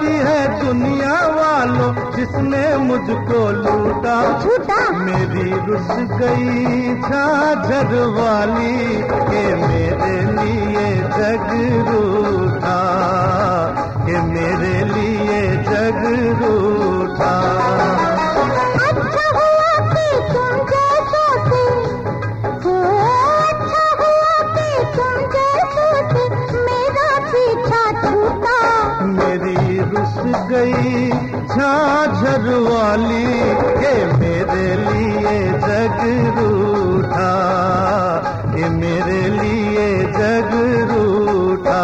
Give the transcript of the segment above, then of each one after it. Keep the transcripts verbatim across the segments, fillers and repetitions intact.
कहती है दुनिया वालों जिसने मुझको लूटा झूठा मेरी रुस गई झांझर वाली के मेरे लिए जग रूठा के मेरे लिए जग रूठा। अच्छा हुआ कि तुम जैसों से हो, अच्छा हुआ कि तुम जैसों से मेरा पीछा छूटा मेरी रुस गई झांझर वाली के मेरे लिए जग रूठा के मेरे लिए जग रूठा।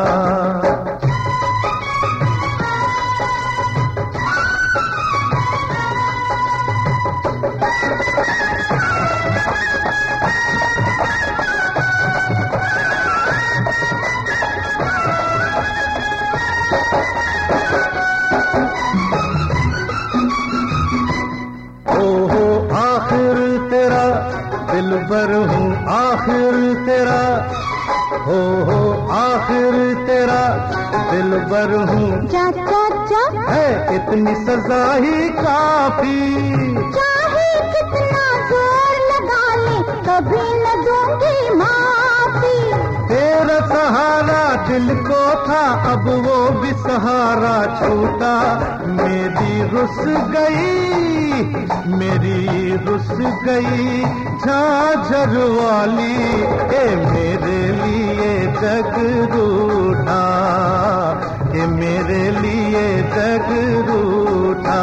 ओहो आखिर तेरा दिलबर हूँ आखिर तेरा हो हो आखिर तेरा दिलबर हूँ। चा चा चा है इतनी सजा ही काफी चाहे कितना जोर लगा ले कभी न दूंगी माफी। तेरा सहारा दिल को था अब वो भी सहारा छूटा मेरी रुस गई मेरी रुस गई झांझर वाली के मेरे लिए जग रूठा के मेरे लिए जग रूठा।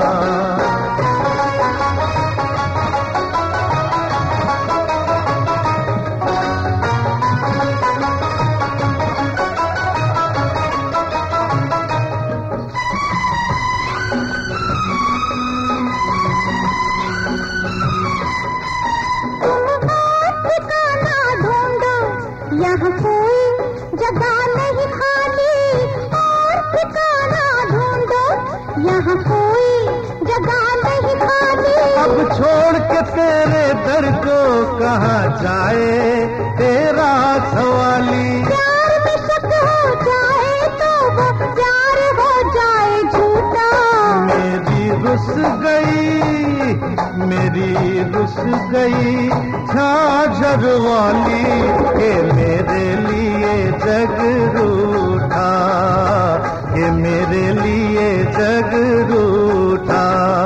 यहाँ कोई जगह नहीं खाली और ठिकाना ढूंढो यहाँ कोई जगह नहीं खाली। अब छोड़ के तेरे दर को कहाँ जाए तेरा सवाली। प्यार में शक हो जाए तो वो प्यार हो जाए झूठा मेरी रुस गई मेरी रुस गई झांझर वाली के मेरे लिए जग रूठा के मेरे लिए जग रूठा।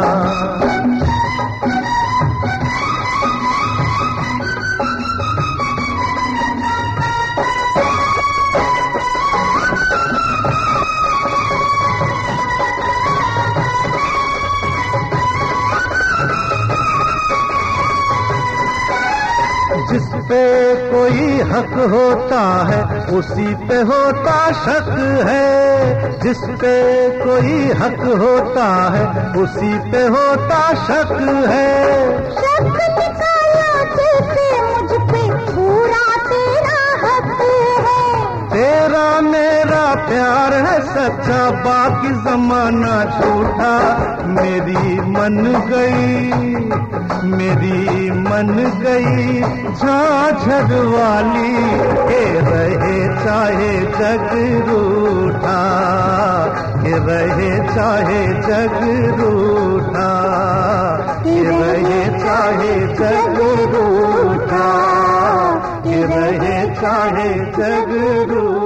जिस पे कोई हक होता है उसी पे होता शक है जिस पे कोई हक होता है उसी पे होता शक है। शक निकाला जैसे मुझ पे पूरा तेरा हक है तेरा मेरा प्यार है सच्चा बाकी जमाना झूठा मेरी मन गई मेरी मन गई झांझर वाली के रहे चाहे जग रूठा के रहे चाहे जग रूठा के रहे चाहे जग रूठा के रहे चाहे जग रूठा।